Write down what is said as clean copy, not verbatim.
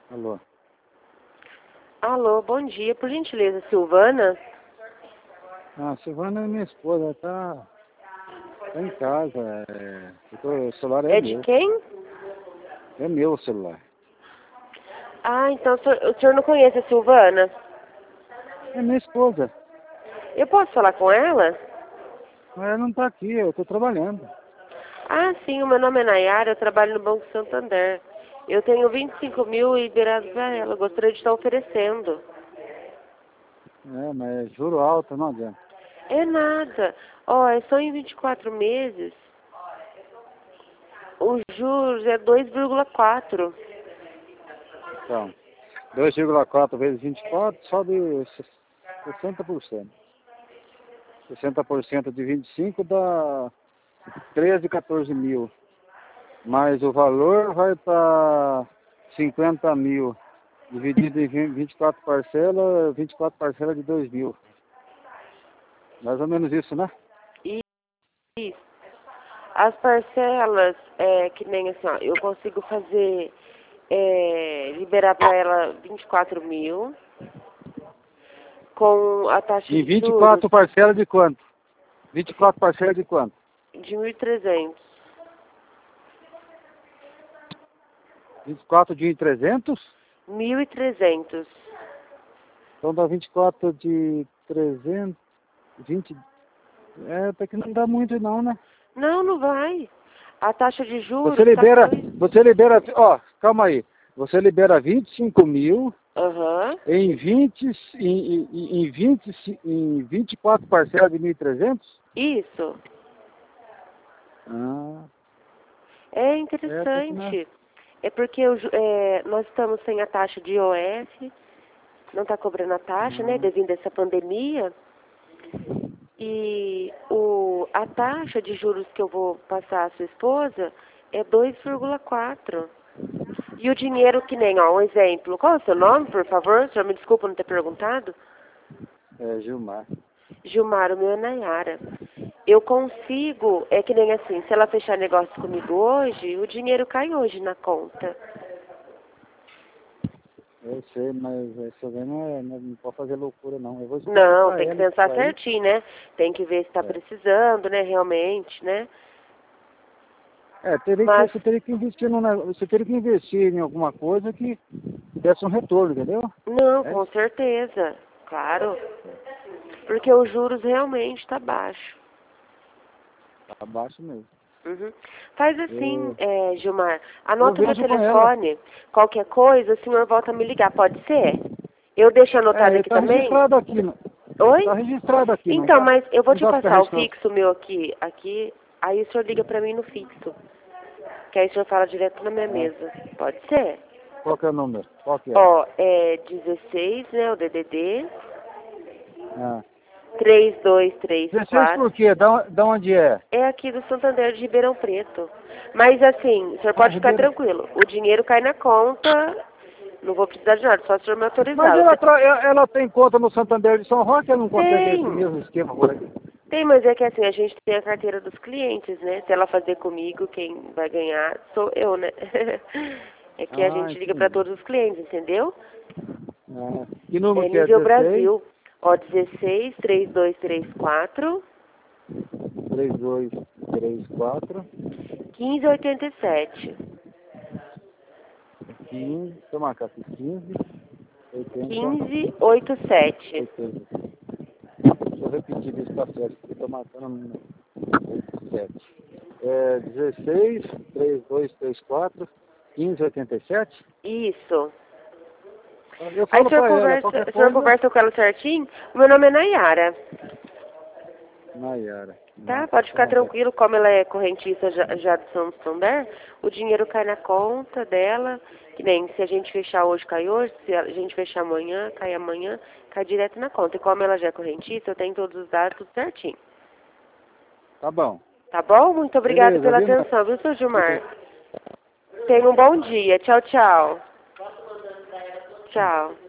Alô. Alô, bom dia. Por gentileza, Silvana? Ah, Silvana é minha esposa, ela tá em casa. O celular é É de meu. quem? É meu o celular. Ah, então o senhor não conhece a Silvana? É minha esposa. Eu posso falar com ela? Mas ela não tá aqui, eu tô trabalhando. Ah, sim, o meu nome é Nayara, eu trabalho no Banco Santander. Eu tenho 25 mil liberados para ela, gostaria de estar oferecendo. Mas é juro alto, não adianta. É nada. Ó, é só em 24 meses. Os juros é 2,4. Então, 2,4 vezes 24 sobe 60%. 60% de 25 dá 13, 14 mil. Mas o valor vai para 50 mil. Dividido em 24 parcelas de 2 mil. Mais ou menos isso, né? Isso. As parcelas, que nem assim, ó, eu consigo fazer, liberar para ela 24 mil, com a taxa Em de juros 24 parcelas de quanto? 24 parcelas de quanto? de 1.300. 24 de 300? 1.300. Então dá 24 de 300, 20. Até que não dá muito não, né? Não, não vai. A taxa de Você juros está libera, 2. calma aí. Você libera 25 mil Aham. em 24 parcelas de 1.300? Isso. Ah, É até que não. interessante. É porque nós estamos sem a taxa de IOF, não está cobrando a taxa, né, Ah, devido a essa pandemia. E a taxa de juros que eu vou passar à sua esposa é 2,4. E o dinheiro que nem, ó, um exemplo. Qual é o seu nome, por favor? O senhor me desculpa não ter perguntado. Gilmar. Gilmar, o meu é Nayara. Eu consigo, é que nem assim, se ela fechar negócio comigo hoje, o dinheiro cai hoje na conta. Eu sei, mas isso aí não pode fazer loucura, não. Eu vou explicar Não, para tem que ela isso pensar daí. certinho, né? Tem que ver se está É, precisando, né, realmente, né? Mas, você teria que investir você teria que investir em alguma coisa que desse um retorno, entendeu? não, É com isso. certeza, claro. Porque os juros realmente está baixo. Tá abaixo mesmo. Uhum. Faz assim, Eu, Gilmar, eu anota o meu vejo com ela. telefone. Qualquer coisa, o senhor volta a me ligar, pode ser? Eu deixo anotado aqui Tá também? registrado aqui, não? Oi? Tá registrado aqui, não Então, tá? mas eu vou Não te tá ficar passar o registrado. fixo meu aqui, aí o senhor liga pra mim no fixo. Que aí o senhor fala direto na minha Ah, mesa. Pode ser? qual que é o número? Qual que é? Ó, é 16, né, o DDD, Ah. 16 3234. por quê? Da onde é? É aqui do Santander de Ribeirão Preto. Mas assim, o senhor Ah, pode ficar Ribeiro. tranquilo. O dinheiro cai na conta, não vou precisar de nada, só se o senhor me Mas autorizar. ela tem conta no Santander de São Roque, ela não consegue esse Tem, mesmo esquema por aqui. tem, mas é que assim, a gente tem a carteira dos clientes, né? Se ela fazer comigo, quem vai ganhar sou eu, né? É que a Ah, gente liga para entendi. todos os clientes, entendeu? Ah, que número É que é? nível 16 Brasil. Ó, 16 3234 3234 1587. 15, deixa eu marcar aqui, 15 80 1587. 80. Deixa eu repetir isso tá certo, porque estou marcando no 87. 16 3234 1587. Isso. Eu Aí o falo para ela, qualquer o senhor coisa. conversa com ela certinho. O meu nome é Nayara. Nayara. Tá? Pode Tá ficar bom. tranquilo, como ela é correntista já do Santander, o dinheiro cai na conta dela, que nem se a gente fechar hoje, cai hoje, se a gente fechar amanhã, cai direto na conta. E como ela já é correntista, eu tenho todos os dados tudo certinho. Tá bom. Tá bom? Muito obrigada Beleza, pela viu? atenção, viu, seu Gilmar? Tenha um bom dia. Tchau, tchau. Tchau.